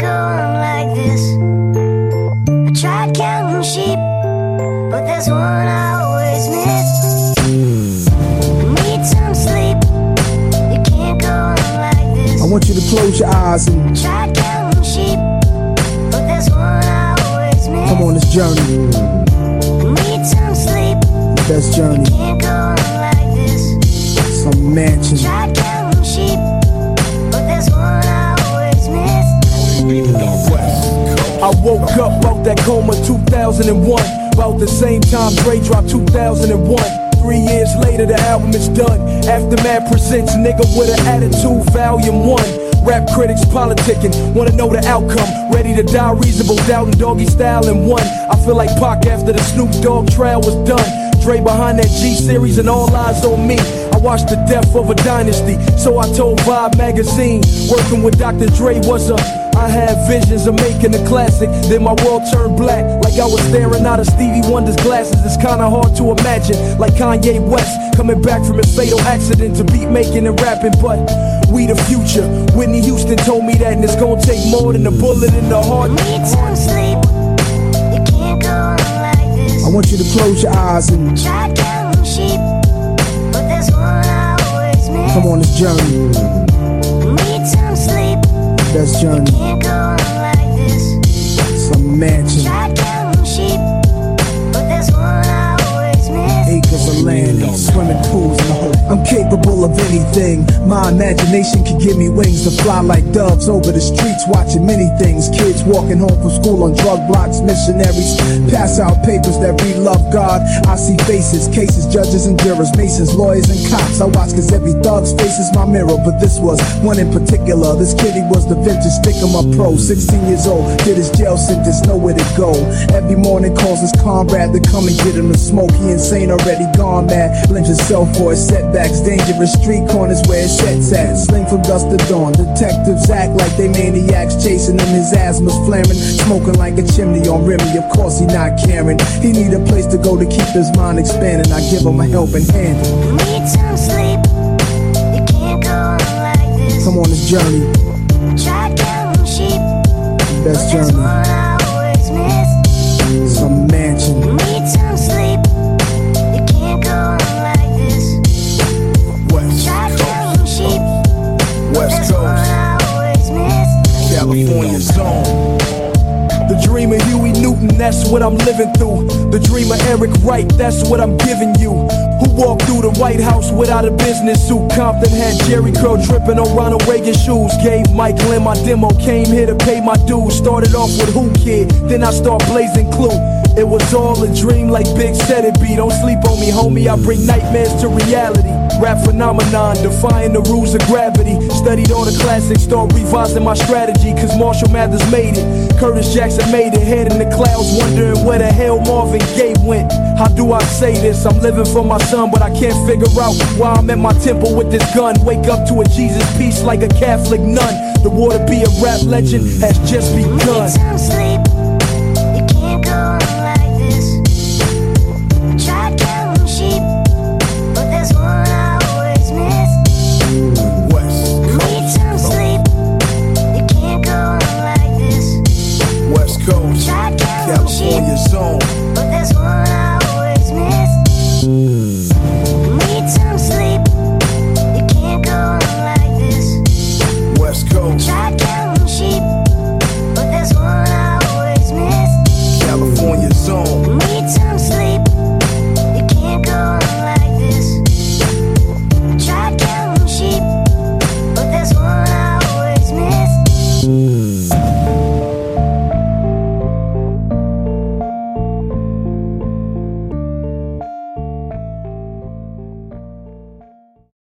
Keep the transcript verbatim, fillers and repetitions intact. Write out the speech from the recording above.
go on like this. I tried counting sheep, but there's one I always miss. I need some sleep. You can't go on like this. I want you to close your eyes and I tried counting sheep, but there's one I always miss. come on this journey. I need some sleep. Best journey. You can't go on like this. Some mansion. Tried counting sheep, but there's one I always miss. I woke up out that coma two thousand one. About the same time Dre dropped two thousand one. Three years later the album is done. Aftermath presents Nigga with an Attitude Volume one. Rap critics politicking, wanna know the outcome. Ready to die, reasonable doubt and doggy style in one. I feel like Pac after the Snoop Dogg trial was done. Dre behind that G-Series and all eyes on me. I watched the death of a dynasty, so I told Vibe magazine. Working with Doctor Dre was a I had visions of making a classic. Then my world turned black, like I was staring out of Stevie Wonder's glasses. It's kinda hard to imagine, like Kanye West coming back from his fatal accident to beat making and rapping. But we the future. Whitney Houston told me that, and it's gonna take more than a bullet in the heart. Need some sleep. You can't go on like this. I want you to close your eyes and Tried counting sheep, but there's one I always miss. come on this journey. Need some sleep. Best journey. Can't go on like this. Some mansion. Tried counting sheep, but there's one I always miss. Acres of land and swimming pools and the whole. I'm capable of anything. My imagination can give me wings to fly like doves over the streets, watching many things. Kids walking home from school on drug blocks, missionaries pass out papers that read love God. I see faces, cases, judges and jurors, masons, lawyers and cops. I watch cause every thug's face is my mirror, but this was one in particular. This kid, he was the vintage Stick'em Up pro, sixteen years old, did his jail sentence, nowhere to go. Every morning calls his comrade to come and get him to smoke. He insane, already gone mad, blames himself for his setbacks. Dangerous street corners where his sets at. Sling from dusk to dawn, detectives act like they maniacs, chasing him, his asthma's flaring, smoking like a chimney on Remy. Of course he not caring, he need a place to go to keep his mind expanding. I give him a helping hand. Need some sleep. You can't go on like this. Come on this journey. Tried counting sheep, Best but there's journey. one I always miss. Some mansion. Need some sleep. You can't go on like this. West Tried counting sheep, but West there's one Coast, I always miss. California zone. The dream of Huey Newton, that's what I'm living through. The dream of Eric Wright, that's what I'm giving you. Who walked through the White House without a business suit? Compton had Jerry Curl dripping on Ronald Reagan shoes. Gave Michael in my demo, came here to pay my dues. Started off with Who Kid, then I start blazing Clue. It was all a dream like Big said it be. Don't sleep on me, homie, I bring nightmares to reality. Rap phenomenon, defying the rules of gravity. Studied all the classics, start revising my strategy. Cause Marshall Mathers made it, Curtis Jackson made it. Head in the clouds, wondering where the hell Marvin Gaye went. How do I say this? I'm living for my son, but I can't figure out why I'm at my temple with this gun. Wake up to a Jesus piece like a Catholic nun. The war to be a rap legend has just begun. Need some sleep.